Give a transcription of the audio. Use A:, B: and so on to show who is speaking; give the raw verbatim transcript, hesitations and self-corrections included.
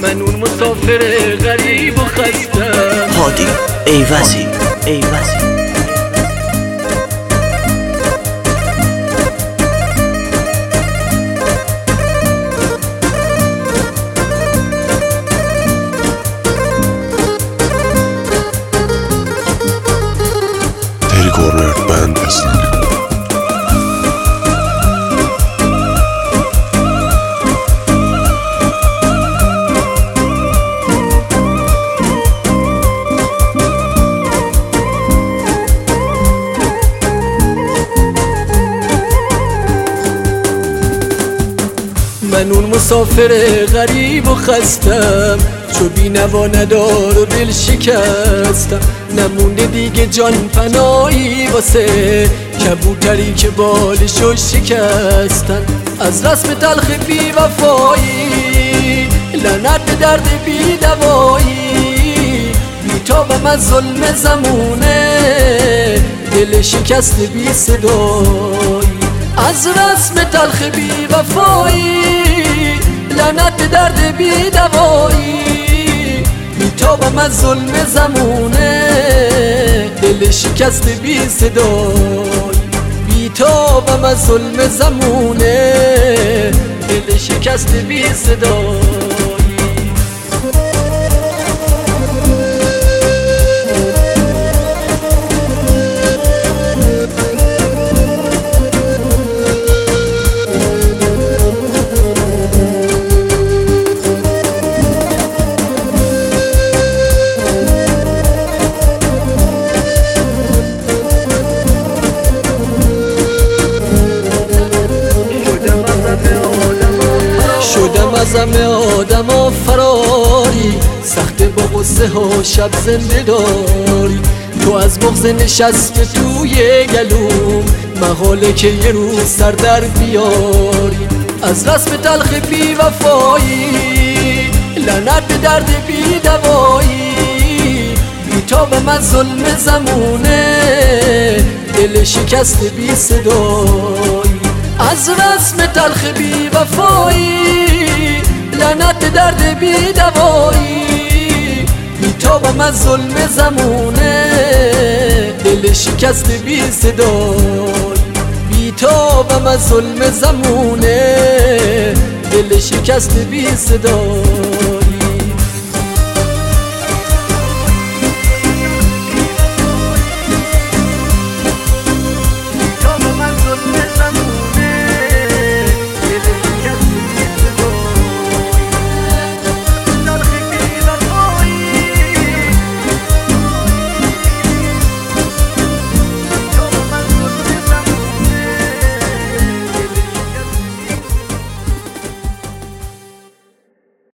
A: من اون مسافر غریب و خستم.
B: هادی ایوزی ایوزی
C: Corner Band اسلامی.
A: من اون مسافر غریب و خستم، چو بی نوا ندار و دل شکستم. نمونده دیگه جان پناهی واسه کبوتری که بالشو شکستن. از رسم تلخ بی وفایی، لعنت به درد بی دوایی، بیتابم از ظلم زمونه، دل شکست بی صدایی. از رسم تلخ بی وفایی، لعنت به درد بی دوایی، بیتابم از ظلم زمونه، دل شکست بی صدایی. بیتابم از ظلم زمونه، دل شکست بی صدایی. شدم از همه آدم ها فراری، سخت با غصه ها شب زنده داری. تو از بغض نشسته توی گلوم، محاله که یه روز سر در بیاری. از رسم تلخ بی وفایی، لعنت به درد بی دوایی، بیتابم از ظلم زمونه، دل شکست بی صدایی. از رسم تلخ بی وفایی، لعنت به درد بی دوایی، بیتابم از ظلم زمونه، دل شکست بی صدایی. بیتابم از ظلم زمونه، دل شکست بی صدایی.